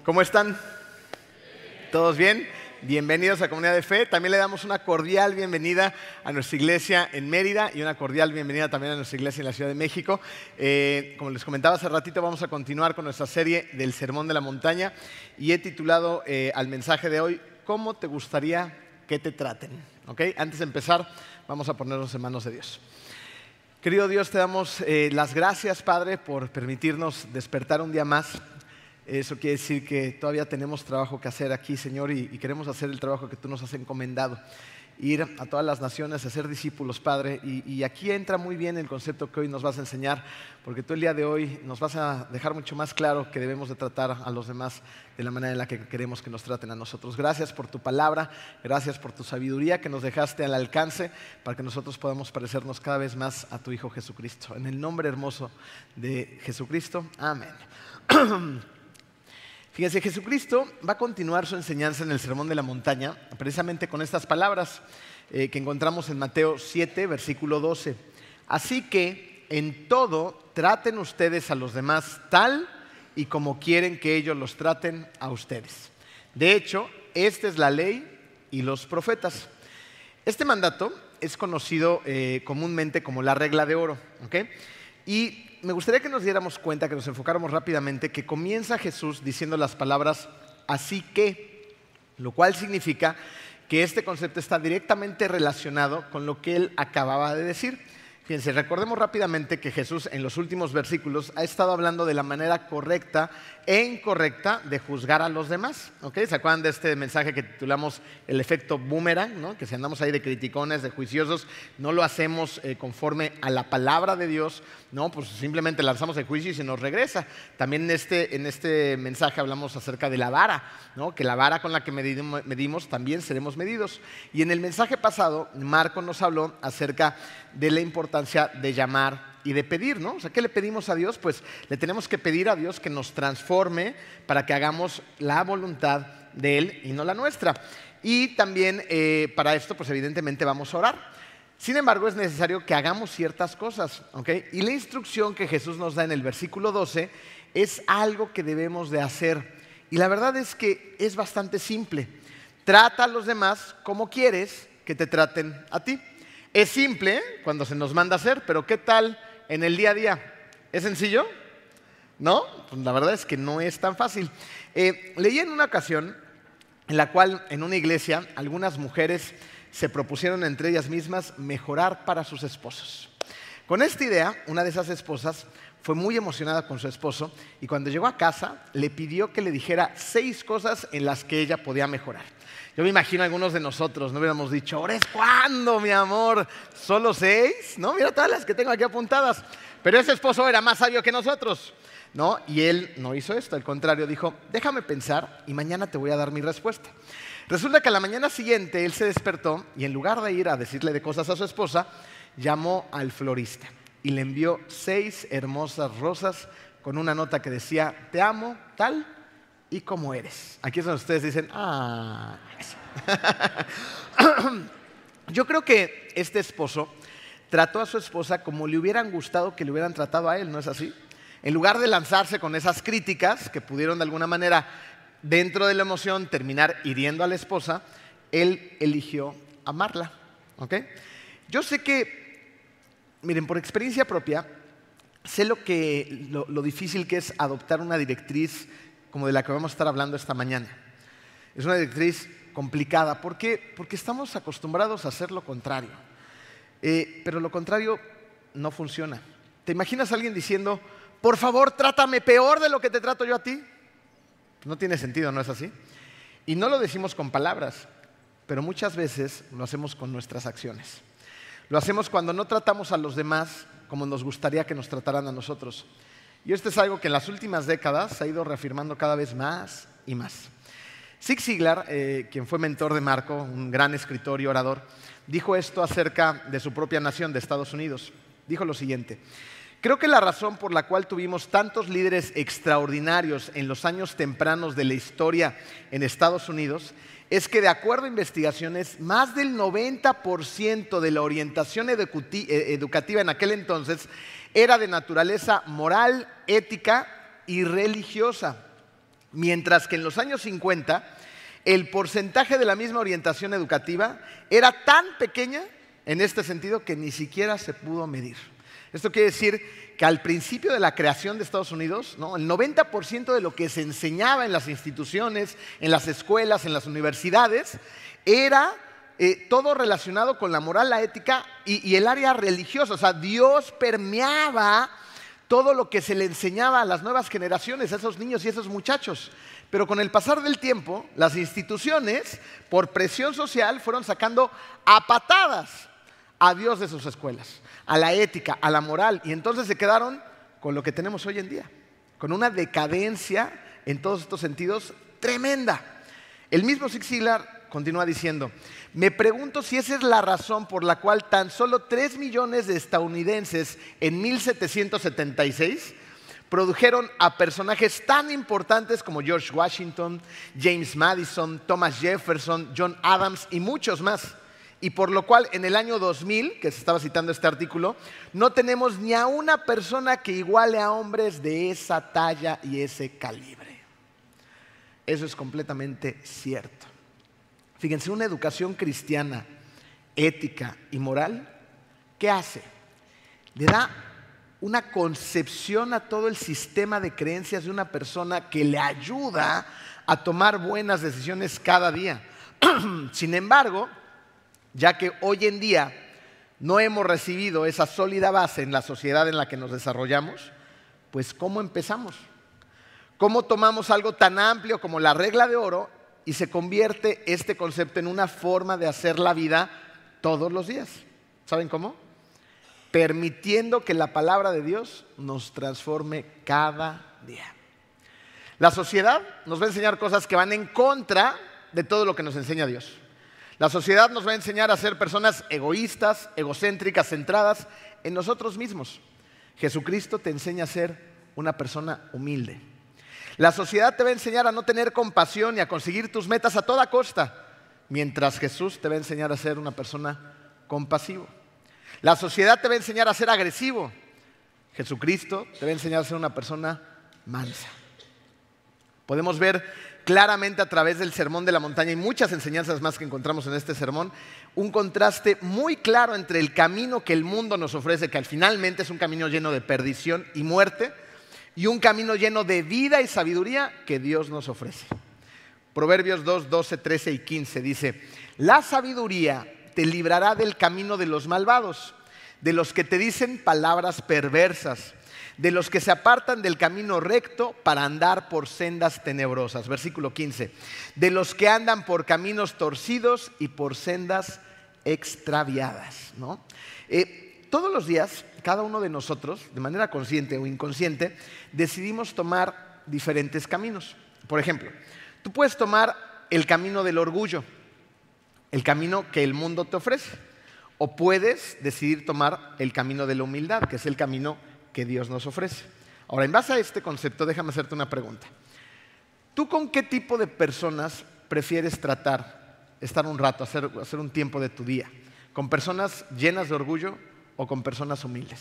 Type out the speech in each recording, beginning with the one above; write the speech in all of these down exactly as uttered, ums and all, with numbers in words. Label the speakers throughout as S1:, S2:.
S1: ¿Cómo están? ¿Todos bien? Bienvenidos a Comunidad de Fe. También le damos una cordial bienvenida a nuestra iglesia en Mérida y una cordial bienvenida también a nuestra iglesia en la Ciudad de México. Eh, como les comentaba hace ratito, vamos a continuar con nuestra serie del Sermón de la Montaña y he titulado eh, al mensaje de hoy, ¿cómo te gustaría que te traten? ¿Okay? Antes de empezar, vamos a ponernos en manos de Dios. Querido Dios, te damos eh, las gracias, Padre, por permitirnos despertar un día más. Eso quiere decir que todavía tenemos trabajo que hacer aquí, Señor, y, y queremos hacer el trabajo que tú nos has encomendado. Ir a todas las naciones a ser discípulos, Padre. Y, y aquí entra muy bien el concepto que hoy nos vas a enseñar, porque tú el día de hoy nos vas a dejar mucho más claro que debemos de tratar a los demás de la manera en la que queremos que nos traten a nosotros. Gracias por tu palabra, gracias por tu sabiduría que nos dejaste al alcance para que nosotros podamos parecernos cada vez más a tu Hijo Jesucristo. En el nombre hermoso de Jesucristo, amén. Fíjense, Jesucristo va a continuar su enseñanza en el Sermón de la Montaña, precisamente con estas palabras eh, que encontramos en Mateo siete, versículo doce. Así que en todo traten ustedes a los demás tal y como quieren que ellos los traten a ustedes. De hecho, esta es la ley y los profetas. Este mandato es conocido eh, comúnmente como la regla de oro, ¿ok? Y me gustaría que nos diéramos cuenta, que nos enfocáramos rápidamente, que comienza Jesús diciendo las palabras así que, lo cual significa que este concepto está directamente relacionado con lo que él acababa de decir. Fíjense, recordemos rápidamente que Jesús en los últimos versículos ha estado hablando de la manera correcta e incorrecta de juzgar a los demás. ¿Okay? ¿Se acuerdan de este mensaje que titulamos el efecto boomerang? ¿No? Que si andamos ahí de criticones, de juiciosos, no lo hacemos eh, conforme a la palabra de Dios, no, pues simplemente lanzamos el juicio y se nos regresa. También en este, en este mensaje hablamos acerca de la vara, ¿no? Que la vara con la que medimos, medimos también seremos medidos. Y en el mensaje pasado, Marco nos habló acerca de la importancia de llamar y de pedir, ¿no? O sea, ¿qué le pedimos a Dios? Pues le tenemos que pedir a Dios que nos transforme para que hagamos la voluntad de Él y no la nuestra. Y también eh, para esto, pues evidentemente vamos a orar. Sin embargo, es necesario que hagamos ciertas cosas, ¿ok? Y la instrucción que Jesús nos da en el versículo doce es algo que debemos de hacer. Y la verdad es que es bastante simple. Trata a los demás como quieres que te traten a ti. Es simple cuando se nos manda a hacer, pero ¿qué tal en el día a día? ¿Es sencillo? ¿No? Pues la verdad es que no es tan fácil. Eh, leí en una ocasión en la cual en una iglesia algunas mujeres se propusieron entre ellas mismas mejorar para sus esposos. Con esta idea, una de esas esposas fue muy emocionada con su esposo y cuando llegó a casa le pidió que le dijera seis cosas en las que ella podía mejorar. Yo me imagino a algunos de nosotros no hubiéramos dicho, ¿ahora es cuándo, mi amor? ¿Solo seis? No, mira todas las que tengo aquí apuntadas. Pero ese esposo era más sabio que nosotros, ¿no? Y él no hizo esto, al contrario, dijo, déjame pensar y mañana te voy a dar mi respuesta. Resulta que a la mañana siguiente él se despertó y en lugar de ir a decirle de cosas a su esposa, llamó al florista y le envió seis hermosas rosas con una nota que decía, te amo tal y como eres. Aquí es donde ustedes dicen, ah, eso. Yo creo que este esposo trató a su esposa como le hubieran gustado que le hubieran tratado a él, ¿no es así? En lugar de lanzarse con esas críticas que pudieron de alguna manera, dentro de la emoción, terminar hiriendo a la esposa, él eligió amarla. ¿Okay? Yo sé que, miren, por experiencia propia, sé lo, que, lo, lo difícil que es adoptar una directriz como de la que vamos a estar hablando esta mañana. Es una directriz complicada. ¿Por qué? Porque estamos acostumbrados a hacer lo contrario. Eh, pero lo contrario no funciona. ¿Te imaginas a alguien diciendo, por favor, trátame peor de lo que te trato yo a ti? No tiene sentido, ¿no es así? Y no lo decimos con palabras, pero muchas veces lo hacemos con nuestras acciones. Lo hacemos cuando no tratamos a los demás como nos gustaría que nos trataran a nosotros. Y esto es algo que en las últimas décadas se ha ido reafirmando cada vez más y más. Zig Ziglar, eh, quien fue mentor de Marco, un gran escritor y orador, dijo esto acerca de su propia nación, de Estados Unidos. Dijo lo siguiente, creo que la razón por la cual tuvimos tantos líderes extraordinarios en los años tempranos de la historia en Estados Unidos es que de acuerdo a investigaciones, más del noventa por ciento de la orientación educativa en aquel entonces era de naturaleza moral, ética y religiosa. Mientras que en los años cincuenta el porcentaje de la misma orientación educativa era tan pequeña en este sentido que ni siquiera se pudo medir. Esto quiere decir que al principio de la creación de Estados Unidos, ¿no?, el noventa por ciento de lo que se enseñaba en las instituciones, en las escuelas, en las universidades, era eh, todo relacionado con la moral, la ética y, y el área religiosa. O sea, Dios permeaba todo lo que se le enseñaba a las nuevas generaciones, a esos niños y a esos muchachos. Pero con el pasar del tiempo, las instituciones, por presión social, fueron sacando a patadas a Dios de sus escuelas, a la ética, a la moral, y entonces se quedaron con lo que tenemos hoy en día, con una decadencia en todos estos sentidos tremenda. El mismo Zig Ziglar continúa diciendo: me pregunto si esa es la razón por la cual tan solo tres millones de estadounidenses en mil setecientos setenta y seis produjeron a personajes tan importantes como George Washington, James Madison, Thomas Jefferson, John Adams y muchos más. Y por lo cual en el año dos mil, que se estaba citando este artículo, no tenemos ni a una persona que iguale a hombres de esa talla y ese calibre. Eso es completamente cierto. Fíjense, una educación cristiana, ética y moral, ¿qué hace? Le da una concepción a todo el sistema de creencias de una persona que le ayuda a tomar buenas decisiones cada día. Sin embargo, ya que hoy en día no hemos recibido esa sólida base en la sociedad en la que nos desarrollamos, pues ¿cómo empezamos? ¿Cómo tomamos algo tan amplio como la regla de oro y se convierte este concepto en una forma de hacer la vida todos los días? ¿Saben cómo? Permitiendo que la palabra de Dios nos transforme cada día. La sociedad nos va a enseñar cosas que van en contra de todo lo que nos enseña Dios. La sociedad nos va a enseñar a ser personas egoístas, egocéntricas, centradas en nosotros mismos. Jesucristo te enseña a ser una persona humilde. La sociedad te va a enseñar a no tener compasión y a conseguir tus metas a toda costa, mientras Jesús te va a enseñar a ser una persona compasiva. La sociedad te va a enseñar a ser agresivo. Jesucristo te va a enseñar a ser una persona mansa. Podemos ver claramente a través del Sermón de la Montaña y muchas enseñanzas más que encontramos en este sermón, un contraste muy claro entre el camino que el mundo nos ofrece, que al finalmente es un camino lleno de perdición y muerte, y un camino lleno de vida y sabiduría que Dios nos ofrece. Proverbios dos, doce, trece y quince dice: la sabiduría te librará del camino de los malvados, de los que te dicen palabras perversas, de los que se apartan del camino recto para andar por sendas tenebrosas. Versículo quince, de los que andan por caminos torcidos y por sendas extraviadas, ¿no? Eh, todos los días, cada uno de nosotros, de manera consciente o inconsciente, decidimos tomar diferentes caminos. Por ejemplo, tú puedes tomar el camino del orgullo, el camino que el mundo te ofrece, o puedes decidir tomar el camino de la humildad, que es el camino que Dios nos ofrece. Ahora, en base a este concepto, déjame hacerte una pregunta. ¿Tú con qué tipo de personas prefieres tratar, estar un rato, hacer, hacer un tiempo de tu día? ¿Con personas llenas de orgullo o con personas humildes?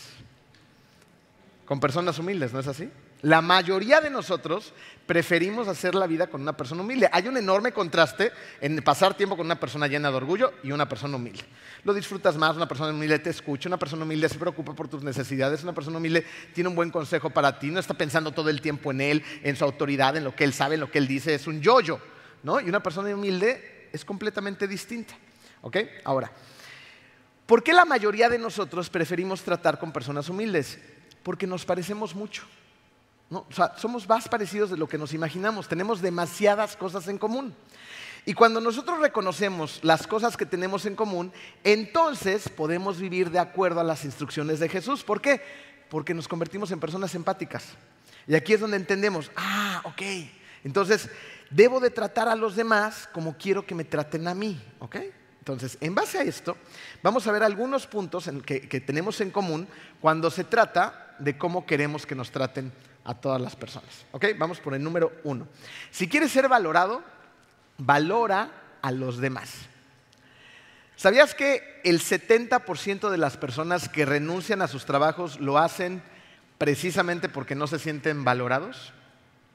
S1: Con personas humildes, ¿no es así? La mayoría de nosotros preferimos hacer la vida con una persona humilde. Hay un enorme contraste en pasar tiempo con una persona llena de orgullo y una persona humilde. Lo disfrutas más, una persona humilde te escucha, una persona humilde se preocupa por tus necesidades, una persona humilde tiene un buen consejo para ti, no está pensando todo el tiempo en él, en su autoridad, en lo que él sabe, en lo que él dice, es un yo-yo, ¿no? Y una persona humilde es completamente distinta, ¿ok? Ahora, ¿por qué la mayoría de nosotros preferimos tratar con personas humildes? Porque nos parecemos mucho. ¿No? O sea, somos más parecidos de lo que nos imaginamos, tenemos demasiadas cosas en común. Y cuando nosotros reconocemos las cosas que tenemos en común, entonces podemos vivir de acuerdo a las instrucciones de Jesús. ¿Por qué? Porque nos convertimos en personas empáticas. Y aquí es donde entendemos, ah, ok, entonces debo de tratar a los demás como quiero que me traten a mí, ¿ok? Entonces, en base a esto, vamos a ver algunos puntos en que, que tenemos en común cuando se trata de cómo queremos que nos traten a todas las personas. ¿Ok? Vamos por el número uno. Si quieres ser valorado, valora a los demás. ¿Sabías que el setenta por ciento de las personas que renuncian a sus trabajos lo hacen precisamente porque no se sienten valorados?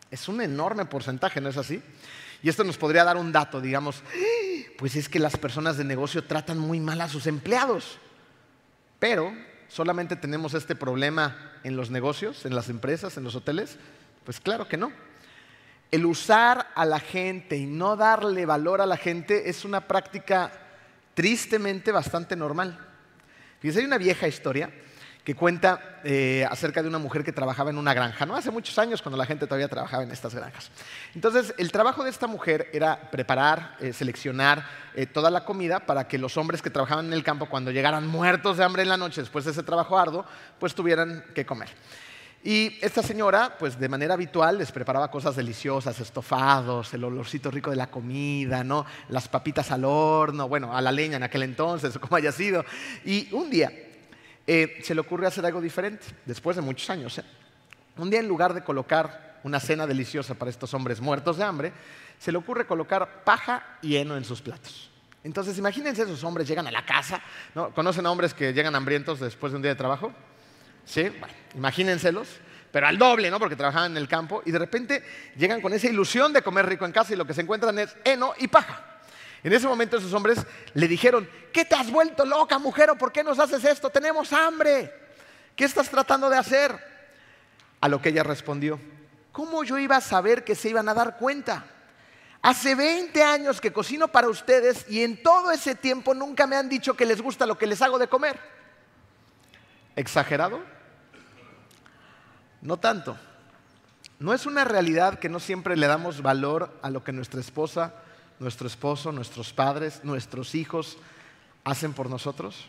S1: Es un enorme porcentaje, ¿no es así? Y esto nos podría dar un dato, digamos, pues es que las personas de negocio tratan muy mal a sus empleados. Pero solamente tenemos este problema en los negocios, en las empresas, en los hoteles. Pues claro que no. El usar a la gente y no darle valor a la gente es una práctica tristemente bastante normal. Fíjense, hay una vieja historia que cuenta eh, acerca de una mujer que trabajaba en una granja, ¿no? Hace muchos años, cuando la gente todavía trabajaba en estas granjas. Entonces, el trabajo de esta mujer era preparar, eh, seleccionar eh, toda la comida para que los hombres que trabajaban en el campo, cuando llegaran muertos de hambre en la noche después de ese trabajo arduo, pues tuvieran que comer. Y esta señora, pues de manera habitual, les preparaba cosas deliciosas, estofados, el olorcito rico de la comida, ¿no? Las papitas al horno, bueno, a la leña en aquel entonces, o como haya sido. Y un día eh, se le ocurrió hacer algo diferente, después de muchos años. ¿eh? Un día, en lugar de colocar una cena deliciosa para estos hombres muertos de hambre, se le ocurre colocar paja y heno en sus platos. Entonces, imagínense, esos hombres llegan a la casa, ¿no? ¿Conocen a hombres que llegan hambrientos después de un día de trabajo? Sí, bueno, imagínenselos, pero al doble, ¿no? Porque trabajaban en el campo y de repente llegan con esa ilusión de comer rico en casa y lo que se encuentran es heno y paja. En ese momento esos hombres le dijeron, ¿qué te has vuelto loca, mujer? ¿O por qué nos haces esto? Tenemos hambre. ¿Qué estás tratando de hacer? A lo que ella respondió, ¿cómo yo iba a saber que se iban a dar cuenta? Hace veinte años que cocino para ustedes y en todo ese tiempo nunca me han dicho que les gusta lo que les hago de comer. ¿Exagerado? No tanto. ¿No es una realidad que no siempre le damos valor a lo que nuestra esposa, nuestro esposo, nuestros padres, nuestros hijos hacen por nosotros?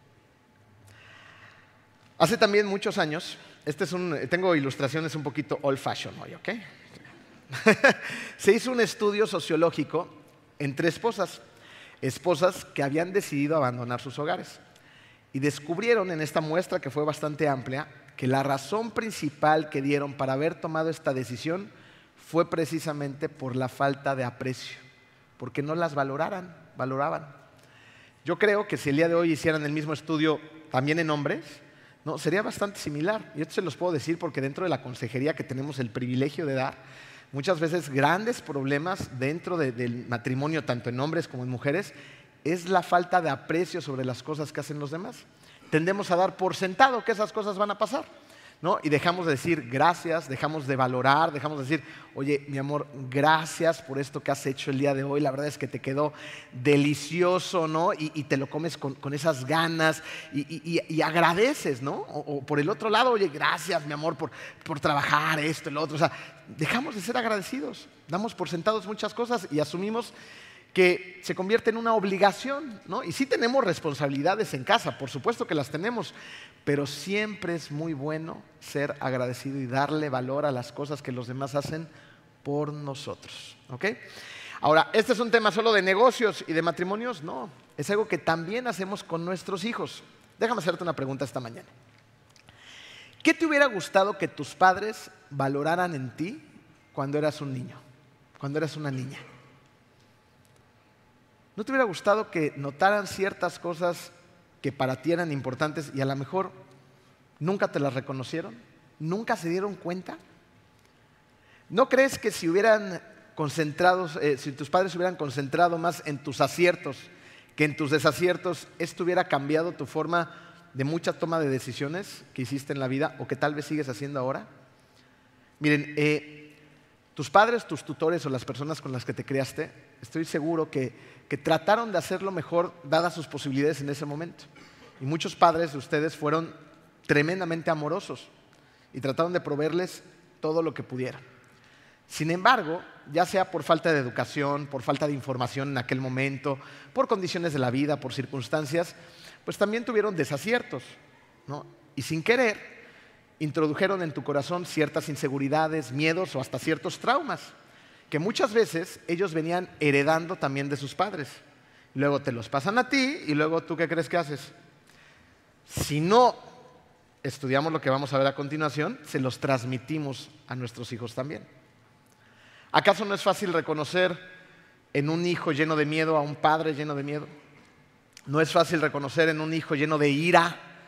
S1: Hace también muchos años, este es un, tengo ilustraciones un poquito old fashion hoy, ¿ok? Se hizo un estudio sociológico entre esposas, esposas que habían decidido abandonar sus hogares. Y descubrieron en esta muestra, que fue bastante amplia, que la razón principal que dieron para haber tomado esta decisión fue precisamente por la falta de aprecio, porque no las valoraran, valoraban. Yo creo que si el día de hoy hicieran el mismo estudio también en hombres, no, sería bastante similar. Y esto se los puedo decir porque dentro de la consejería que tenemos el privilegio de dar, muchas veces grandes problemas dentro de, del matrimonio, tanto en hombres como en mujeres, es la falta de aprecio sobre las cosas que hacen los demás. Tendemos a dar por sentado que esas cosas van a pasar, ¿no? Y dejamos de decir gracias, dejamos de valorar, dejamos de decir, oye, mi amor, gracias por esto que has hecho el día de hoy, la verdad es que te quedó delicioso, ¿no? Y, y te lo comes con, con esas ganas y, y, y agradeces, ¿no? O, o por el otro lado, oye, gracias, mi amor, por, por trabajar esto, el otro. O sea, dejamos de ser agradecidos, damos por sentados muchas cosas y asumimos que se convierte en una obligación, ¿no? Y sí tenemos responsabilidades en casa, por supuesto que las tenemos, pero siempre es muy bueno ser agradecido y darle valor a las cosas que los demás hacen por nosotros, ¿ok? Ahora, ¿este es un tema solo de negocios y de matrimonios? No, es algo que también hacemos con nuestros hijos. Déjame hacerte una pregunta esta mañana. ¿Qué te hubiera gustado que tus padres valoraran en ti cuando eras un niño, cuando eras una niña? ¿No te hubiera gustado que notaran ciertas cosas que para ti eran importantes y a lo mejor nunca te las reconocieron? ¿Nunca se dieron cuenta? ¿No crees que si hubieran concentrado, eh, si tus padres hubieran concentrado más en tus aciertos que en tus desaciertos, esto hubiera cambiado tu forma de mucha toma de decisiones que hiciste en la vida o que tal vez sigues haciendo ahora? Miren, eh, tus padres, tus tutores o las personas con las que te criaste, estoy seguro que que trataron de hacerlo mejor dadas sus posibilidades en ese momento. Y muchos padres de ustedes fueron tremendamente amorosos y trataron de proveerles todo lo que pudieran. Sin embargo, ya sea por falta de educación, por falta de información en aquel momento, por condiciones de la vida, por circunstancias, pues también tuvieron desaciertos, ¿no? Y sin querer, introdujeron en tu corazón ciertas inseguridades, miedos o hasta ciertos traumas, que muchas veces ellos venían heredando también de sus padres. Luego te los pasan a ti y luego tú, ¿qué crees que haces? Si no estudiamos lo que vamos a ver a continuación, se los transmitimos a nuestros hijos también. ¿Acaso no es fácil reconocer en un hijo lleno de miedo a un padre lleno de miedo? ¿No es fácil reconocer en un hijo lleno de ira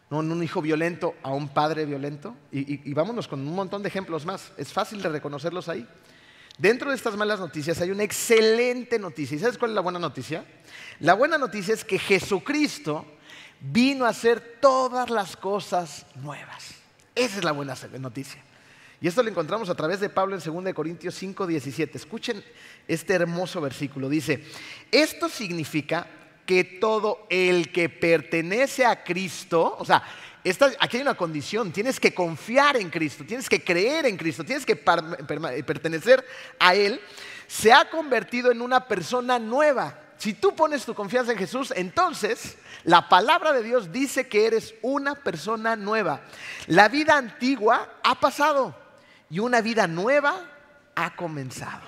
S1: ¿no? En un hijo violento a un padre violento. Y, y, y vámonos con un montón de ejemplos más. Es fácil de reconocerlos ahí. Dentro de estas malas noticias hay una excelente noticia. ¿Y sabes cuál es la buena noticia? La buena noticia es que Jesucristo vino a hacer todas las cosas nuevas. Esa es la buena noticia. Y esto lo encontramos a través de Pablo en segunda de Corintios cinco, diecisiete. Escuchen este hermoso versículo. Dice, esto significa que todo el que pertenece a Cristo, o sea, esta, aquí hay una condición, tienes que confiar en Cristo, tienes que creer en Cristo, tienes que par, per, pertenecer a Él, se ha convertido en una persona nueva. Si tú pones tu confianza en Jesús, entonces la palabra de Dios dice que eres una persona nueva. La vida antigua ha pasado y una vida nueva ha comenzado.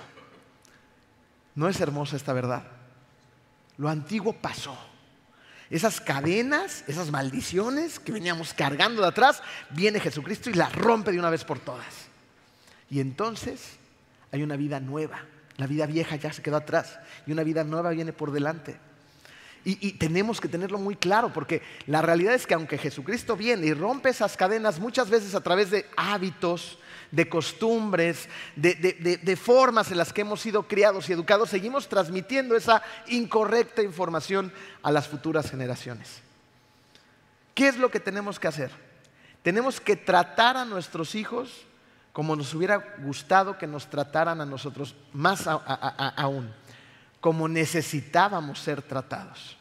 S1: ¿No es hermosa esta verdad? Lo antiguo pasó. Esas cadenas, esas maldiciones que veníamos cargando de atrás, viene Jesucristo y las rompe de una vez por todas. Y entonces hay una vida nueva. La vida vieja ya se quedó atrás y una vida nueva viene por delante. Y, y tenemos que tenerlo muy claro, porque la realidad es que aunque Jesucristo viene y rompe esas cadenas muchas veces a través de hábitos, de costumbres, de, de, de, de formas en las que hemos sido criados y educados, seguimos transmitiendo esa incorrecta información a las futuras generaciones. ¿Qué es lo que tenemos que hacer? Tenemos que tratar a nuestros hijos como nos hubiera gustado que nos trataran a nosotros, más a, a, a, aún, como necesitábamos ser tratados.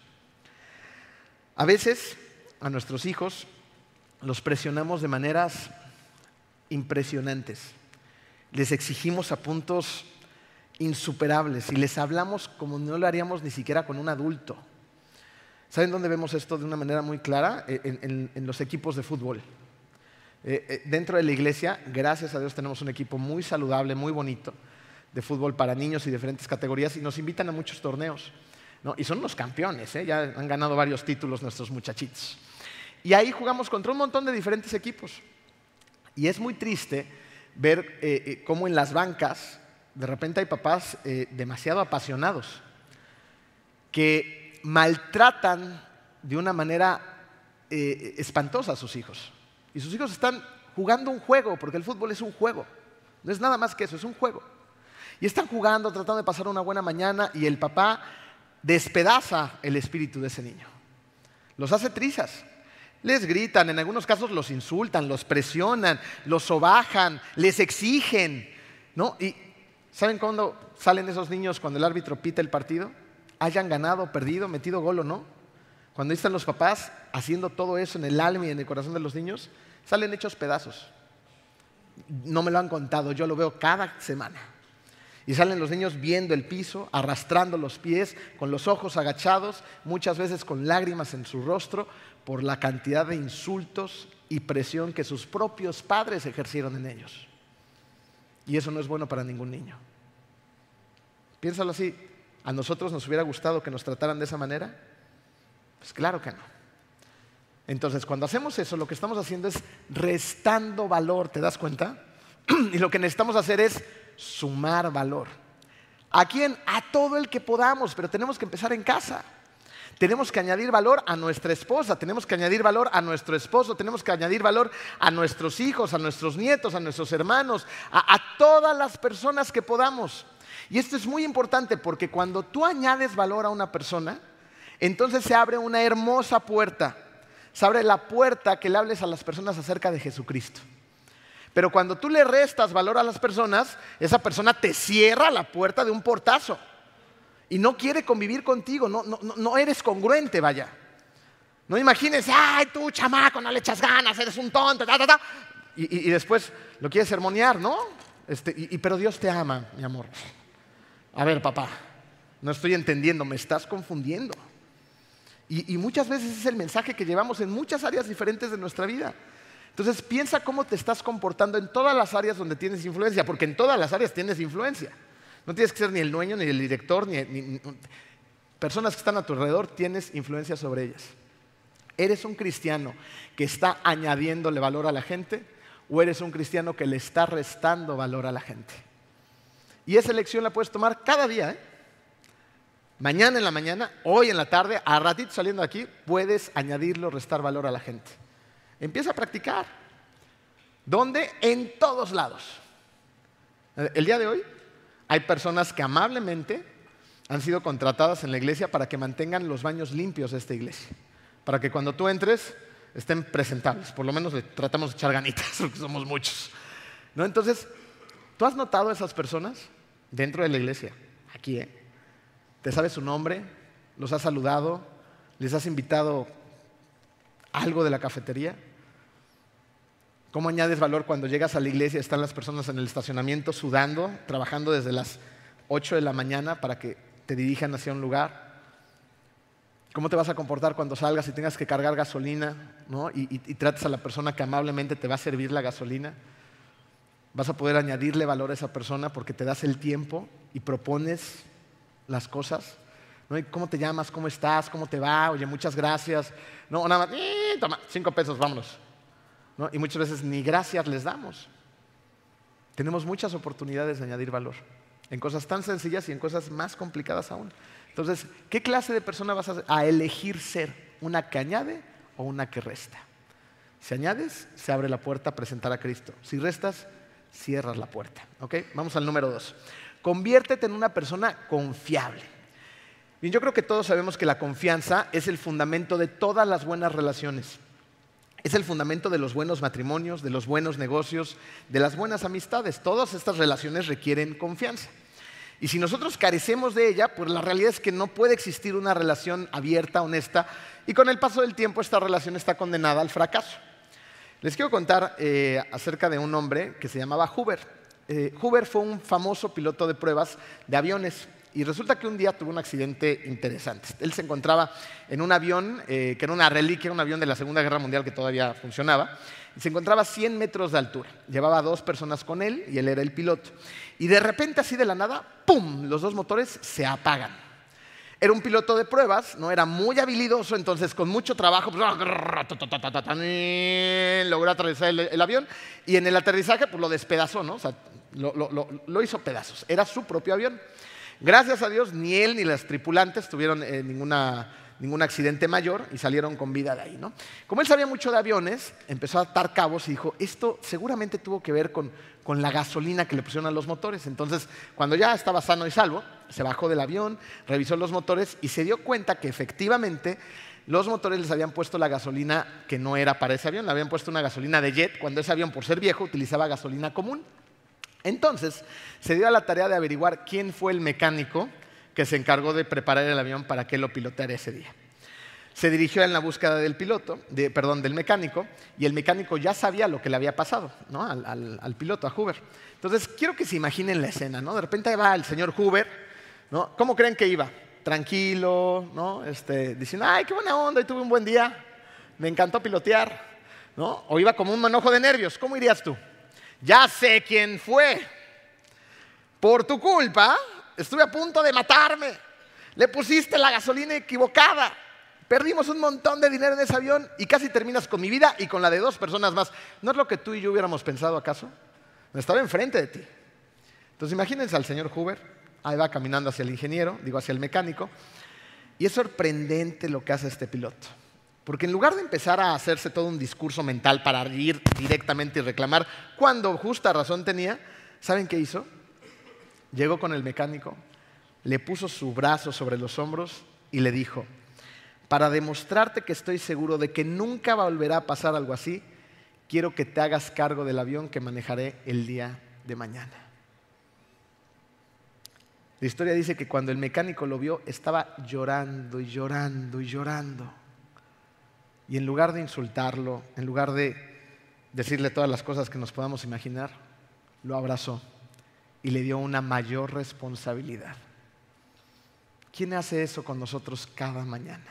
S1: A veces a nuestros hijos los presionamos de maneras impresionantes. Les exigimos a puntos insuperables y les hablamos como no lo haríamos ni siquiera con un adulto. ¿Saben dónde vemos esto de una manera muy clara? En, en, en los equipos de fútbol. Eh, eh, dentro de la iglesia, gracias a Dios, tenemos un equipo muy saludable, muy bonito, de fútbol para niños y diferentes categorías, y nos invitan a muchos torneos, ¿no? Y son unos campeones, ¿eh? Ya han ganado varios títulos nuestros muchachitos. Y ahí jugamos contra un montón de diferentes equipos. Y es muy triste ver eh, eh, cómo en las bancas de repente hay papás eh, demasiado apasionados que maltratan de una manera eh, espantosa a sus hijos. Y sus hijos están jugando un juego, porque el fútbol es un juego. No es nada más que eso, es un juego. Y están jugando, tratando de pasar una buena mañana, y el papá despedaza el espíritu de ese niño. Los hace trizas. Les gritan, en algunos casos los insultan, los presionan, los sobajan, les exigen, ¿no? Y ¿saben cuándo salen esos niños cuando el árbitro pita el partido? Hayan ganado, perdido, metido gol o no. Cuando están los papás haciendo todo eso en el alma y en el corazón de los niños, salen hechos pedazos. No me lo han contado, yo lo veo cada semana. Y salen los niños viendo el piso, arrastrando los pies, con los ojos agachados, muchas veces con lágrimas en su rostro, por la cantidad de insultos y presión que sus propios padres ejercieron en ellos. Y eso no es bueno para ningún niño. Piénsalo así, ¿a nosotros nos hubiera gustado que nos trataran de esa manera? Pues claro que no. Entonces, cuando hacemos eso, lo que estamos haciendo es restando valor, ¿te das cuenta? Y lo que necesitamos hacer es sumar valor. ¿A quién? A todo el que podamos, pero tenemos que empezar en casa. Tenemos que añadir valor a nuestra esposa, tenemos que añadir valor a nuestro esposo, tenemos que añadir valor a nuestros hijos, a nuestros nietos, a nuestros hermanos, a, a todas las personas que podamos. Y esto es muy importante porque cuando tú añades valor a una persona, entonces se abre una hermosa puerta. Se abre la puerta que le hables a las personas acerca de Jesucristo. Pero cuando tú le restas valor a las personas, esa persona te cierra la puerta de un portazo. Y no quiere convivir contigo, no, no, no eres congruente, vaya. No imagines, ay, tú chamaco, no le echas ganas, eres un tonto, ta, ta, ta. Y, y, y después lo quieres sermonear, ¿no? Este, y, y, pero Dios te ama, mi amor. A ver, papá, no estoy entendiendo, me estás confundiendo. Y, y muchas veces es el mensaje que llevamos en muchas áreas diferentes de nuestra vida. Entonces piensa cómo te estás comportando en todas las áreas donde tienes influencia, porque en todas las áreas tienes influencia. No tienes que ser ni el dueño, ni el director, ni, ni, ni personas que están a tu alrededor, tienes influencia sobre ellas. ¿Eres un cristiano que está añadiéndole valor a la gente o eres un cristiano que le está restando valor a la gente? Y esa elección la puedes tomar cada día, ¿eh? Mañana en la mañana, hoy en la tarde, a ratito saliendo de aquí, puedes añadirlo, restar valor a la gente. Empieza a practicar. ¿Dónde? En todos lados. El día de hoy hay personas que amablemente han sido contratadas en la iglesia para que mantengan los baños limpios de esta iglesia. Para que cuando tú entres estén presentables. Por lo menos le tratamos de echar ganitas, porque somos muchos, ¿no? Entonces, ¿tú has notado a esas personas dentro de la iglesia? Aquí, ¿eh? ¿Te sabes su nombre? ¿Los has saludado? ¿Les has invitado algo de la cafetería? ¿Cómo añades valor cuando llegas a la iglesia y están las personas en el estacionamiento sudando, trabajando desde las ocho de la mañana para que te dirijan hacia un lugar? ¿Cómo te vas a comportar cuando salgas y tengas que cargar gasolina, ¿no? y, y, y trates a la persona que amablemente te va a servir la gasolina? Vas a poder añadirle valor a esa persona porque te das el tiempo y propones las cosas, ¿no? ¿Y cómo te llamas? ¿Cómo estás? ¿Cómo te va? Oye, muchas gracias. No, nada más, ¡eh! Toma, cinco pesos, vámonos, ¿no? Y muchas veces ni gracias les damos. Tenemos muchas oportunidades de añadir valor en cosas tan sencillas y en cosas más complicadas aún. Entonces, ¿qué clase de persona vas a, a elegir ser? ¿Una que añade o una que resta? Si añades, se abre la puerta a presentar a Cristo. Si restas, cierras la puerta. ¿Okay? Vamos al número dos. Conviértete en una persona confiable. Bien, yo creo que todos sabemos que la confianza es el fundamento de todas las buenas relaciones. Es el fundamento de los buenos matrimonios, de los buenos negocios, de las buenas amistades. Todas estas relaciones requieren confianza. Y si nosotros carecemos de ella, pues la realidad es que no puede existir una relación abierta, honesta, y con el paso del tiempo esta relación está condenada al fracaso. Les quiero contar eh, acerca de un hombre que se llamaba Hoover. Eh, Hoover fue un famoso piloto de pruebas de aviones y resulta que un día tuvo un accidente interesante. Él se encontraba en un avión eh, que era una reliquia, un avión de la Segunda Guerra Mundial que todavía funcionaba, y se encontraba a cien metros de altura. Llevaba a dos personas con él y él era el piloto. Y de repente, así de la nada, ¡pum!, los dos motores se apagan. Era un piloto de pruebas, no era muy habilidoso, entonces con mucho trabajo pues, logró aterrizar el, el avión y en el aterrizaje pues, lo despedazó, ¿no? O sea, lo, lo, lo, lo hizo pedazos. Era su propio avión. Gracias a Dios, ni él ni las tripulantes tuvieron eh, ninguna, ningún accidente mayor y salieron con vida de ahí, ¿no? Como él sabía mucho de aviones, empezó a atar cabos y dijo, esto seguramente tuvo que ver con, con la gasolina que le pusieron a los motores. Entonces, cuando ya estaba sano y salvo, se bajó del avión, revisó los motores y se dio cuenta que efectivamente los motores les habían puesto la gasolina que no era para ese avión, le habían puesto una gasolina de jet, cuando ese avión, por ser viejo, utilizaba gasolina común. Entonces, se dio a la tarea de averiguar quién fue el mecánico que se encargó de preparar el avión para que lo piloteara ese día. Se dirigió en la búsqueda del piloto, de, perdón, del mecánico, y el mecánico ya sabía lo que le había pasado, ¿no? al, al, al piloto, a Hoover. Entonces, quiero que se imaginen la escena, ¿no? De repente va el señor Hoover, ¿no? ¿Cómo creen que iba? Tranquilo, ¿no? Este, diciendo, ¡ay, qué buena onda! Hoy tuve un buen día, me encantó pilotear, ¿no? O iba como un manojo de nervios. ¿Cómo irías tú? Ya sé quién fue. Por tu culpa, estuve a punto de matarme. Le pusiste la gasolina equivocada. Perdimos un montón de dinero en ese avión y casi terminas con mi vida y con la de dos personas más. ¿No es lo que tú y yo hubiéramos pensado acaso? Estaba enfrente de ti. Entonces imagínense al señor Hoover. Ahí va caminando hacia el ingeniero, digo hacia el mecánico. Y es sorprendente lo que hace este piloto. Porque en lugar de empezar a hacerse todo un discurso mental para ir directamente y reclamar, cuando justa razón tenía, ¿saben qué hizo? Llegó con el mecánico, le puso su brazo sobre los hombros y le dijo, para demostrarte que estoy seguro de que nunca volverá a pasar algo así, quiero que te hagas cargo del avión que manejaré el día de mañana. La historia dice que cuando el mecánico lo vio, estaba llorando y llorando y llorando. Y en lugar de insultarlo, en lugar de decirle todas las cosas que nos podamos imaginar, lo abrazó y le dio una mayor responsabilidad. ¿Quién hace eso con nosotros cada mañana?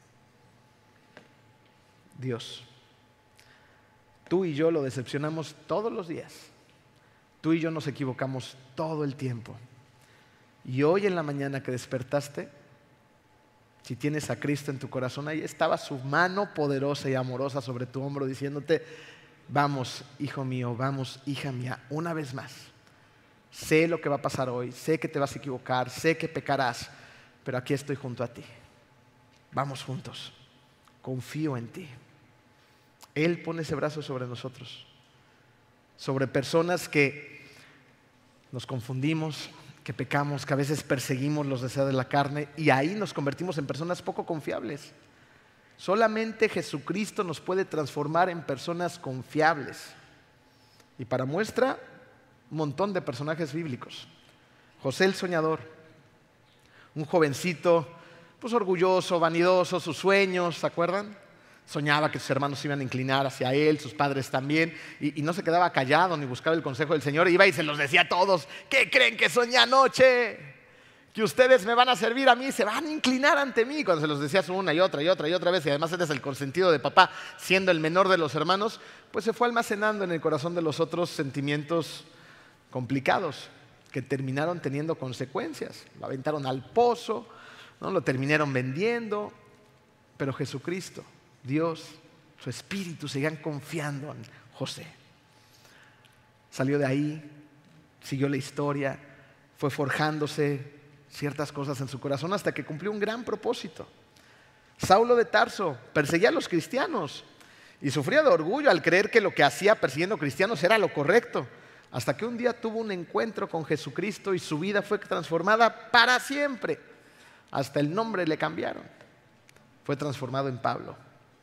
S1: Dios. Tú y yo lo decepcionamos todos los días. Tú y yo nos equivocamos todo el tiempo. Y hoy en la mañana que despertaste, si tienes a Cristo en tu corazón, ahí estaba su mano poderosa y amorosa sobre tu hombro diciéndote, vamos, hijo mío, vamos, hija mía, una vez más. Sé lo que va a pasar hoy, sé que te vas a equivocar, sé que pecarás, pero aquí estoy junto a ti. Vamos juntos, confío en ti. Él pone ese brazo sobre nosotros, sobre personas que nos confundimos, que pecamos, que a veces perseguimos los deseos de la carne y ahí nos convertimos en personas poco confiables. Solamente Jesucristo nos puede transformar en personas confiables. Y para muestra, un montón de personajes bíblicos. José el soñador, un jovencito pues orgulloso, vanidoso, sus sueños, ¿se acuerdan? Soñaba que sus hermanos se iban a inclinar hacia él, sus padres también, y, y no se quedaba callado ni buscaba el consejo del Señor. Iba y se los decía a todos: ¿qué creen que soñé anoche? Que ustedes me van a servir a mí, se van a inclinar ante mí. Cuando se los decías una y otra y otra y otra vez, y además eres el consentido de papá, siendo el menor de los hermanos, pues se fue almacenando en el corazón de los otros sentimientos complicados que terminaron teniendo consecuencias. Lo aventaron al pozo, ¿no? Lo terminaron vendiendo, pero Jesucristo, Dios, su Espíritu seguían confiando en José. Salió de ahí, siguió la historia, fue forjándose ciertas cosas en su corazón hasta que cumplió un gran propósito. Saulo de Tarso perseguía a los cristianos y sufría de orgullo al creer que lo que hacía persiguiendo cristianos era lo correcto, hasta que un día tuvo un encuentro con Jesucristo y su vida fue transformada para siempre. Hasta el nombre le cambiaron. Fue transformado en Pablo.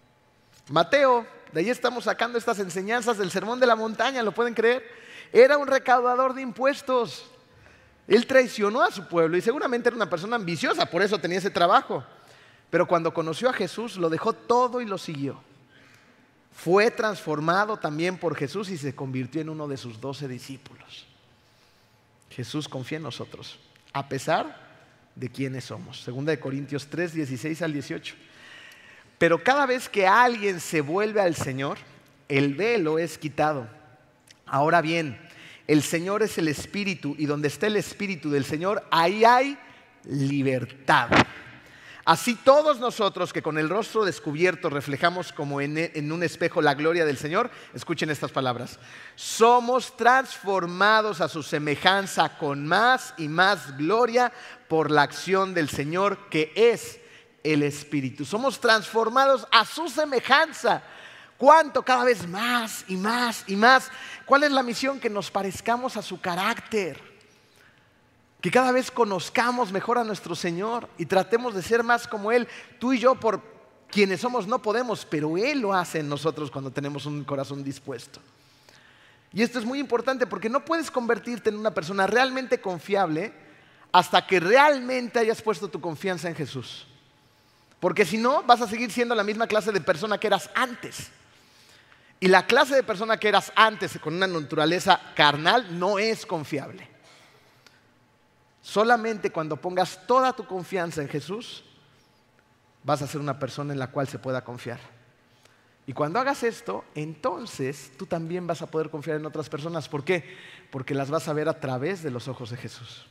S1: Mateo, de ahí estamos sacando estas enseñanzas del Sermón de la Montaña, ¿lo pueden creer? Era un recaudador de impuestos. Él traicionó a su pueblo y seguramente era una persona ambiciosa, por eso tenía ese trabajo. Pero cuando conoció a Jesús, lo dejó todo y lo siguió. Fue transformado también por Jesús y se convirtió en uno de sus doce discípulos. Jesús confía en nosotros, a pesar de quiénes somos. Segunda de Corintios tres, dieciséis al dieciocho. Pero cada vez que alguien se vuelve al Señor, el velo es quitado. Ahora bien, el Señor es el Espíritu, y donde está el Espíritu del Señor, ahí hay libertad. Así todos nosotros que con el rostro descubierto reflejamos como en, en un espejo la gloria del Señor, escuchen estas palabras: somos transformados a su semejanza con más y más gloria por la acción del Señor, que es el Espíritu. Somos transformados a su semejanza. ¿Cuánto? Cada vez más y más y más. ¿Cuál es la misión? Que nos parezcamos a su carácter. Que cada vez conozcamos mejor a nuestro Señor y tratemos de ser más como Él. Tú y yo, por quienes somos, no podemos, pero Él lo hace en nosotros cuando tenemos un corazón dispuesto. Y esto es muy importante porque no puedes convertirte en una persona realmente confiable hasta que realmente hayas puesto tu confianza en Jesús. Porque si no, vas a seguir siendo la misma clase de persona que eras antes. Y la clase de persona que eras antes, con una naturaleza carnal, no es confiable. Solamente cuando pongas toda tu confianza en Jesús, vas a ser una persona en la cual se pueda confiar. Y cuando hagas esto, entonces tú también vas a poder confiar en otras personas. ¿Por qué? Porque las vas a ver a través de los ojos de Jesús.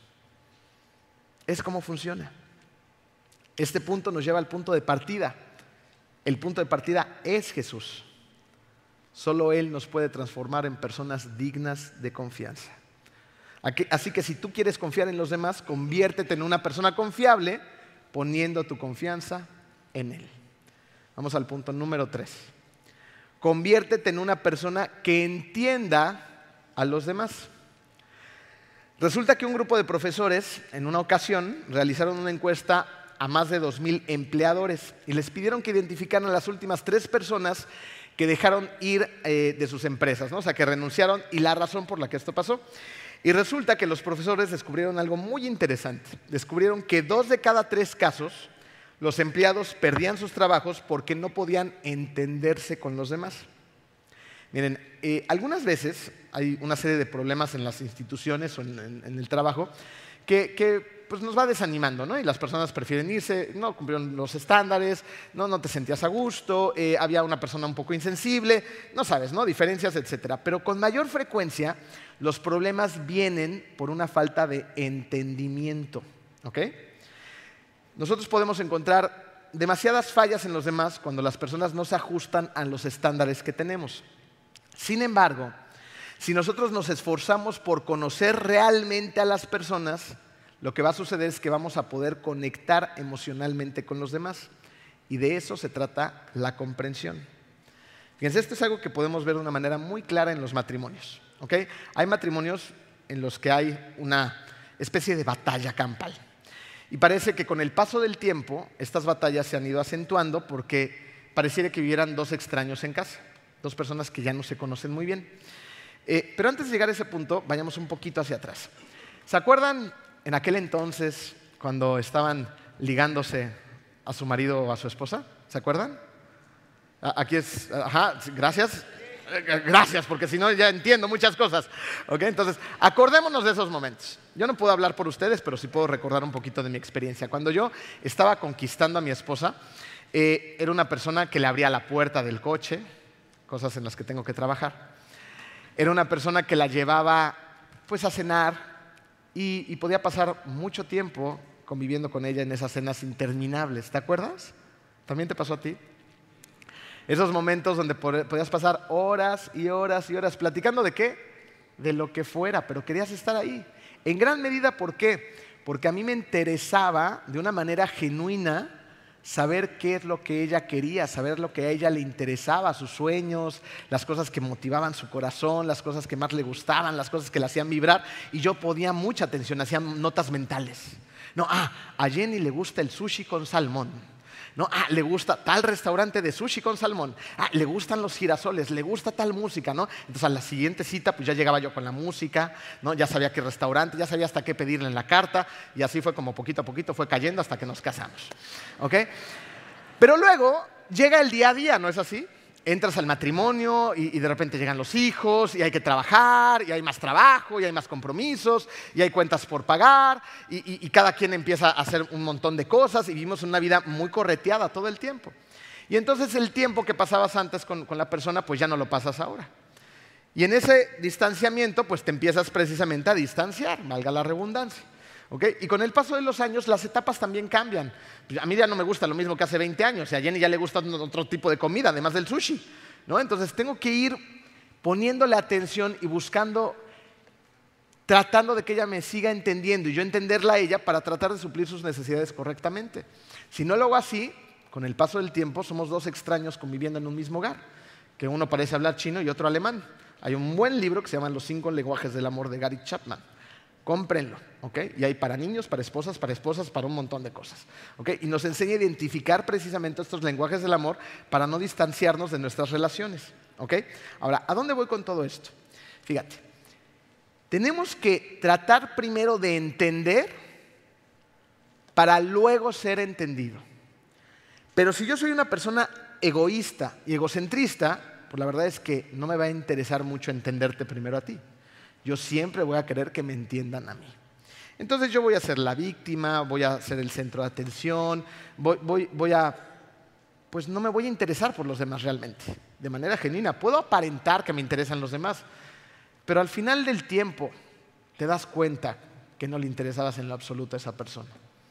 S1: Es como funciona. Este punto nos lleva al punto de partida. El punto de partida es Jesús. Solo Él nos puede transformar en personas dignas de confianza. Así que si tú quieres confiar en los demás, conviértete en una persona confiable poniendo tu confianza en Él. Vamos al punto número tres. Conviértete en una persona que entienda a los demás. Resulta que un grupo de profesores en una ocasión realizaron una encuesta a más de dos mil empleadores y les pidieron que identificaran a las últimas tres personas que dejaron ir eh, de sus empresas, ¿no? O sea, que renunciaron, y la razón por la que esto pasó. Y resulta que los profesores descubrieron algo muy interesante. Descubrieron que dos de cada tres casos los empleados perdían sus trabajos porque no podían entenderse con los demás. Miren, eh, algunas veces hay una serie de problemas en las instituciones o en, en, en el trabajo que, que pues nos va desanimando, ¿no? Y las personas prefieren irse, no cumplieron los estándares, no, no te sentías a gusto, eh, había una persona un poco insensible, no sabes, ¿no? Diferencias, etcétera. Pero con mayor frecuencia los problemas vienen por una falta de entendimiento, ¿ok? Nosotros podemos encontrar demasiadas fallas en los demás cuando las personas no se ajustan a los estándares que tenemos. Sin embargo, si nosotros nos esforzamos por conocer realmente a las personas, lo que va a suceder es que vamos a poder conectar emocionalmente con los demás. Y de eso se trata la comprensión. Fíjense, esto es algo que podemos ver de una manera muy clara en los matrimonios. ¿Okay? Hay matrimonios en los que hay una especie de batalla campal. Y parece que con el paso del tiempo, estas batallas se han ido acentuando porque pareciera que vivieran dos extraños en casa, dos personas que ya no se conocen muy bien. Eh, pero antes de llegar a ese punto, vayamos un poquito hacia atrás. ¿Se acuerdan en aquel entonces cuando estaban ligándose a su marido o a su esposa? ¿Se acuerdan? Aquí es, ajá, gracias. Gracias, porque si no ya entiendo muchas cosas. ¿Okay? Entonces, acordémonos de esos momentos. Yo no puedo hablar por ustedes, pero sí puedo recordar un poquito de mi experiencia. Cuando yo estaba conquistando a mi esposa, eh, era una persona que le abría la puerta del coche, cosas en las que tengo que trabajar. Era una persona que la llevaba pues, a cenar y, y podía pasar mucho tiempo conviviendo con ella en esas cenas interminables. ¿Te acuerdas? ¿También te pasó a ti? Esos momentos donde podías pasar horas y horas y horas platicando de qué, de lo que fuera, pero querías estar ahí. En gran medida, ¿por qué? Porque a mí me interesaba de una manera genuina saber qué es lo que ella quería, saber lo que a ella le interesaba, sus sueños, las cosas que motivaban su corazón, las cosas que más le gustaban, las cosas que le hacían vibrar. Y yo ponía mucha atención, hacía notas mentales. No, ah, a Jenny le gusta el sushi con salmón. No, ah, le gusta tal restaurante de sushi con salmón. Ah, le gustan los girasoles, le gusta tal música, ¿no? Entonces a la siguiente cita pues ya llegaba yo con la música, ¿no? Ya sabía qué restaurante, ya sabía hasta qué pedirle en la carta y así fue como poquito a poquito fue cayendo hasta que nos casamos. ¿Ok? Pero luego llega el día a día, ¿no es así? Entras al matrimonio y, y de repente llegan los hijos y hay que trabajar y hay más trabajo y hay más compromisos y hay cuentas por pagar y, y, y cada quien empieza a hacer un montón de cosas y vivimos una vida muy correteada todo el tiempo. Y entonces el tiempo que pasabas antes con, con la persona pues ya no lo pasas ahora. Y en ese distanciamiento pues te empiezas precisamente a distanciar, valga la redundancia. ¿Okay? Y con el paso de los años las etapas también cambian. A mí ya no me gusta lo mismo que hace veinte años. Y a Jenny ya le gusta otro tipo de comida, además del sushi, ¿no? Entonces tengo que ir poniéndole atención y buscando, tratando de que ella me siga entendiendo y yo entenderla a ella para tratar de suplir sus necesidades correctamente. Si no lo hago así, con el paso del tiempo somos dos extraños conviviendo en un mismo hogar, que uno parece hablar chino y otro alemán. Hay un buen libro que se llama Los cinco lenguajes del amor de Gary Chapman. Cómprenlo, ¿ok? Y hay para niños, para esposas, para esposas, para un montón de cosas, ¿ok? Y nos enseña a identificar precisamente estos lenguajes del amor para no distanciarnos de nuestras relaciones, ¿ok? Ahora, ¿a dónde voy con todo esto? Fíjate, tenemos que tratar primero de entender para luego ser entendido. Pero si yo soy una persona egoísta y egocentrista, pues la verdad es que no me va a interesar mucho entenderte primero a ti. Yo siempre voy a querer que me entiendan a mí. Entonces yo voy a ser la víctima, voy a ser el centro de atención, voy, voy, voy a, pues no me voy a interesar por los demás realmente, de manera genuina. Puedo aparentar que me interesan los demás, pero al final del tiempo te das cuenta que no le interesabas en lo absoluto a esa persona.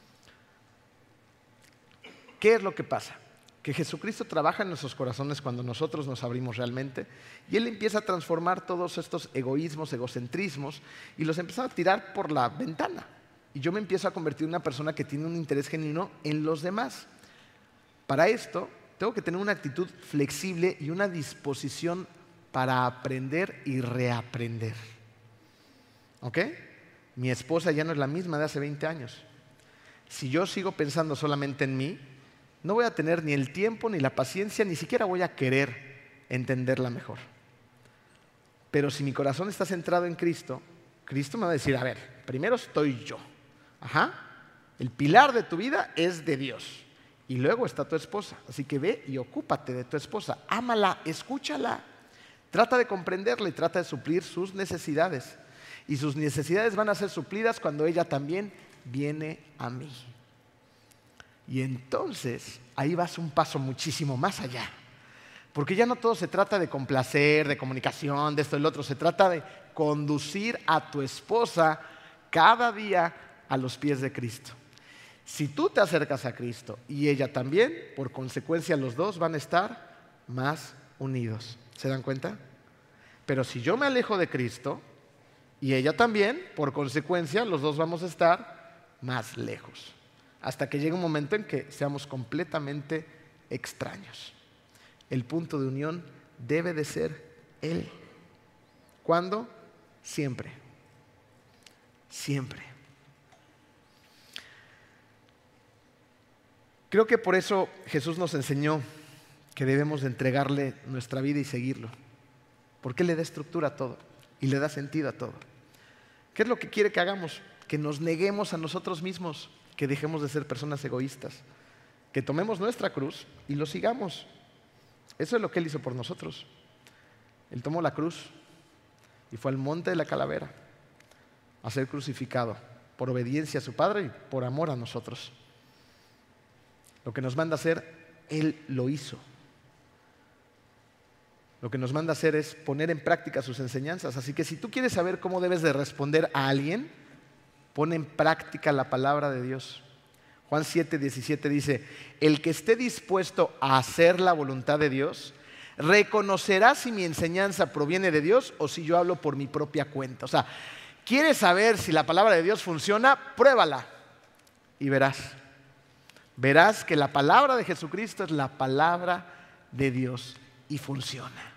S1: ¿Qué es lo que pasa? Que Jesucristo trabaja en nuestros corazones cuando nosotros nos abrimos realmente y Él empieza a transformar todos estos egoísmos, egocentrismos y los empieza a tirar por la ventana. Y yo me empiezo a convertir en una persona que tiene un interés genuino en los demás. Para esto, tengo que tener una actitud flexible y una disposición para aprender y reaprender. ¿Ok? Mi esposa ya no es la misma de hace veinte años. Si yo sigo pensando solamente en mí, no voy a tener ni el tiempo, ni la paciencia, ni siquiera voy a querer entenderla mejor. Pero si mi corazón está centrado en Cristo, Cristo me va a decir, a ver, primero estoy yo. Ajá. El pilar de tu vida es de Dios. Y luego está tu esposa. Así que ve y ocúpate de tu esposa. Ámala, escúchala. Trata de comprenderla y trata de suplir sus necesidades. Y sus necesidades van a ser suplidas cuando ella también viene a mí. Y entonces, ahí vas un paso muchísimo más allá. Porque ya no todo se trata de complacer, de comunicación, de esto y lo otro. Se trata de conducir a tu esposa cada día a los pies de Cristo. Si tú te acercas a Cristo y ella también, por consecuencia los dos van a estar más unidos. ¿Se dan cuenta? Pero si yo me alejo de Cristo y ella también, por consecuencia los dos vamos a estar más lejos. Hasta que llegue un momento en que seamos completamente extraños. El punto de unión debe de ser Él. ¿Cuándo? Siempre. Siempre. Creo que por eso Jesús nos enseñó que debemos de entregarle nuestra vida y seguirlo. Porque Él le da estructura a todo y le da sentido a todo. ¿Qué es lo que quiere que hagamos? Que nos neguemos a nosotros mismos, que dejemos de ser personas egoístas, que tomemos nuestra cruz y lo sigamos. Eso es lo que Él hizo por nosotros. Él tomó la cruz y fue al monte de la calavera a ser crucificado por obediencia a su Padre y por amor a nosotros. Lo que nos manda hacer, Él lo hizo. Lo que nos manda hacer es poner en práctica sus enseñanzas. Así que si tú quieres saber cómo debes de responder a alguien, pon en práctica la palabra de Dios. Juan siete, diecisiete dice, el que esté dispuesto a hacer la voluntad de Dios, reconocerá si mi enseñanza proviene de Dios o si yo hablo por mi propia cuenta. O sea, ¿quieres saber si la palabra de Dios funciona? Pruébala y verás. Verás que la palabra de Jesucristo es la palabra de Dios y funciona.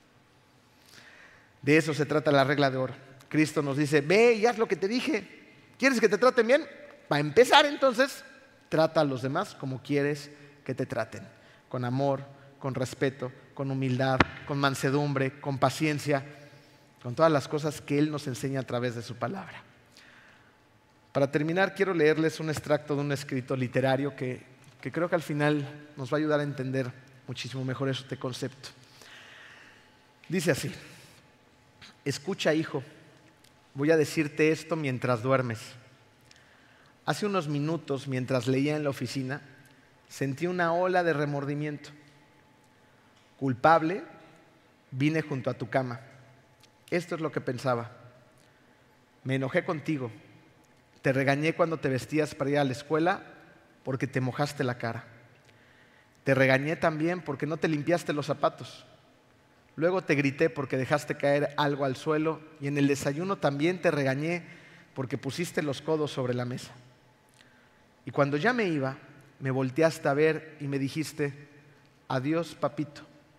S1: De eso se trata la regla de oro. Cristo nos dice, ve y haz lo que te dije. ¿Quieres que te traten bien? Para empezar, entonces, trata a los demás como quieres que te traten. Con amor, con respeto, con humildad, con mansedumbre, con paciencia, con todas las cosas que Él nos enseña a través de su palabra. Para terminar, quiero leerles un extracto de un escrito literario que, que creo que al final nos va a ayudar a entender muchísimo mejor este concepto. Dice así, escucha, hijo, voy a decirte esto mientras duermes. Hace unos minutos, mientras leía en la oficina, sentí una ola de remordimiento. Culpable, vine junto a tu cama. Esto es lo que pensaba. Me enojé contigo. Te regañé cuando te vestías para ir a la escuela porque te mojaste la cara. Te regañé también porque no te limpiaste los zapatos. Luego te grité porque dejaste caer algo al suelo y en el desayuno también te regañé porque pusiste los codos sobre la mesa. Y cuando ya me iba, me volteaste a ver y me dijiste, adiós, papito.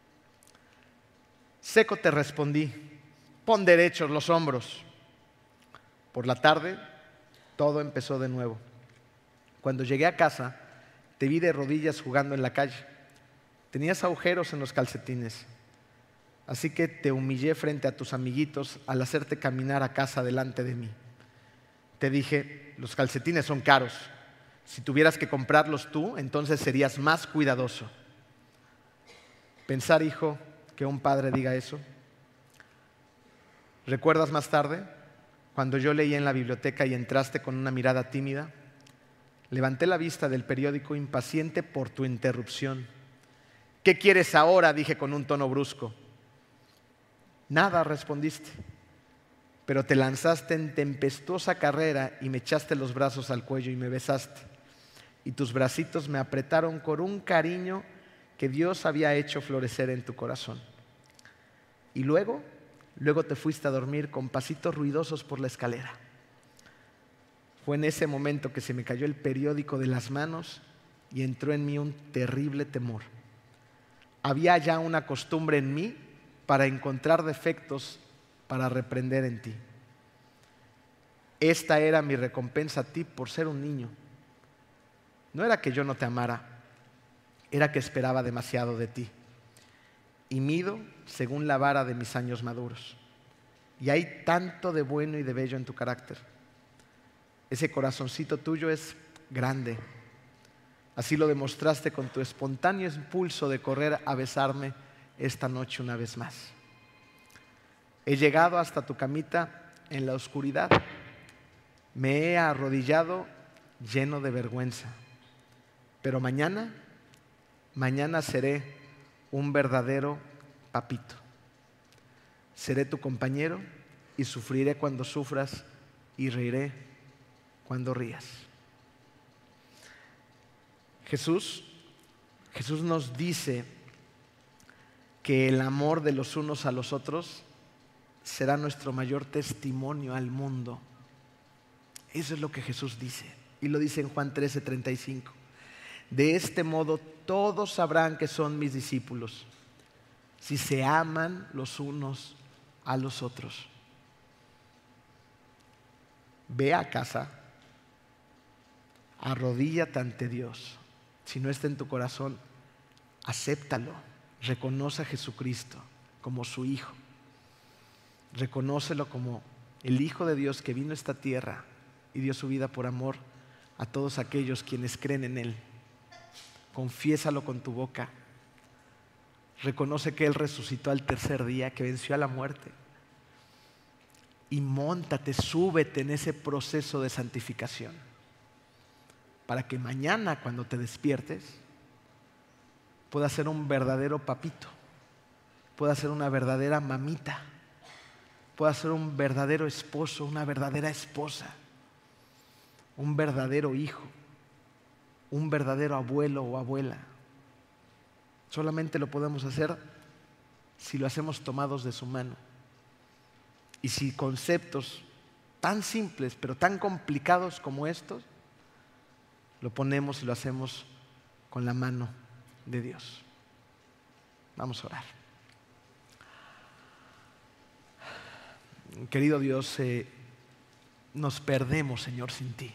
S1: Seco te respondí, pon derechos los hombros. Por la tarde, todo empezó de nuevo. Cuando llegué a casa, te vi de rodillas jugando en la calle. Tenías agujeros en los calcetines. Así que te humillé frente a tus amiguitos al hacerte caminar a casa delante de mí. Te dije, los calcetines son caros. Si tuvieras que comprarlos tú, entonces serías más cuidadoso. Pensar, hijo, que un padre diga eso. ¿Recuerdas más tarde? Cuando yo leía en la biblioteca y entraste con una mirada tímida, levanté la vista del periódico impaciente por tu interrupción. ¿Qué quieres ahora?, dije con un tono brusco. Nada, respondiste, pero te lanzaste en tempestuosa carrera y me echaste los brazos al cuello y me besaste. Y tus bracitos me apretaron con un cariño que Dios había hecho florecer en tu corazón. Y luego, luego te fuiste a dormir con pasitos ruidosos por la escalera. Fue en ese momento que se me cayó el periódico de las manos y entró en mí un terrible temor. Había ya una costumbre en mí para encontrar defectos para reprender en ti. Esta era mi recompensa a ti por ser un niño. No era que yo no te amara, era que esperaba demasiado de ti. Y mido según la vara de mis años maduros. Y hay tanto de bueno y de bello en tu carácter. Ese corazoncito tuyo es grande. Así lo demostraste con tu espontáneo impulso de correr a besarme esta noche una vez más. He llegado hasta tu camita en la oscuridad. Me he arrodillado lleno de vergüenza. Pero mañana, mañana seré un verdadero papito. Seré tu compañero y sufriré cuando sufras y reiré cuando rías. Jesús, Jesús nos dice que el amor de los unos a los otros será nuestro mayor testimonio al mundo. Eso es lo que Jesús dice. Y lo dice en Juan trece, treinta y cinco. De este modo todos sabrán que son mis discípulos, si se aman los unos a los otros. Ve a casa, arrodíllate ante Dios. Si no está en tu corazón, acéptalo. Reconoce a Jesucristo como su Hijo. Reconócelo como el Hijo de Dios que vino a esta tierra y dio su vida por amor a todos aquellos quienes creen en Él. Confiésalo con tu boca. Reconoce que Él resucitó al tercer día, que venció a la muerte. Y móntate, súbete en ese proceso de santificación, para que mañana cuando te despiertes puedas ser un verdadero papito, puedas ser una verdadera mamita, puedas ser un verdadero esposo, una verdadera esposa, un verdadero hijo, un verdadero abuelo o abuela. Solamente lo podemos hacer si lo hacemos tomados de su mano. Y si conceptos tan simples pero tan complicados como estos lo ponemos y lo hacemos con la mano de Dios. Vamos a orar. Querido Dios, eh, nos perdemos, Señor, sin ti.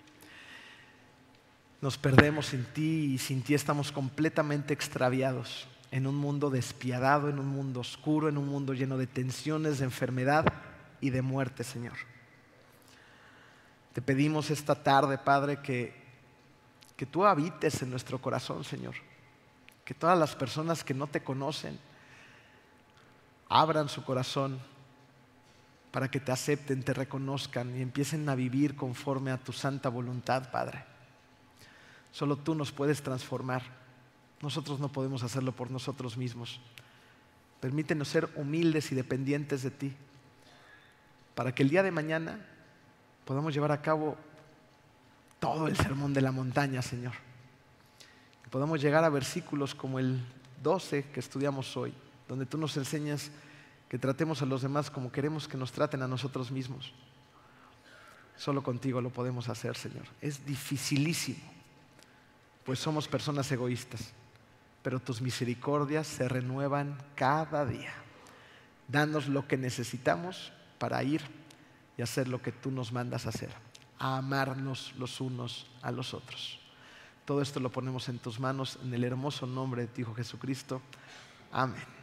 S1: Nos perdemos sin ti y sin ti estamos completamente extraviados en un mundo despiadado, en un mundo oscuro, en un mundo lleno de tensiones, de enfermedad y de muerte, Señor. Te pedimos esta tarde, Padre, que, que tú habites en nuestro corazón, Señor. Que todas las personas que no te conocen abran su corazón para que te acepten, te reconozcan y empiecen a vivir conforme a tu santa voluntad, Padre. Solo tú nos puedes transformar. Nosotros no podemos hacerlo por nosotros mismos. Permítenos ser humildes y dependientes de ti, para que el día de mañana podamos llevar a cabo todo el sermón de la montaña, Señor. Que podamos llegar a versículos como el doce que estudiamos hoy, donde tú nos enseñas que tratemos a los demás como queremos que nos traten a nosotros mismos. Solo contigo lo podemos hacer, Señor. Es dificilísimo, pues somos personas egoístas, pero tus misericordias se renuevan cada día. Danos lo que necesitamos para ir y hacer lo que tú nos mandas hacer, a amarnos los unos a los otros. Todo esto lo ponemos en tus manos, en el hermoso nombre de tu Hijo Jesucristo. Amén.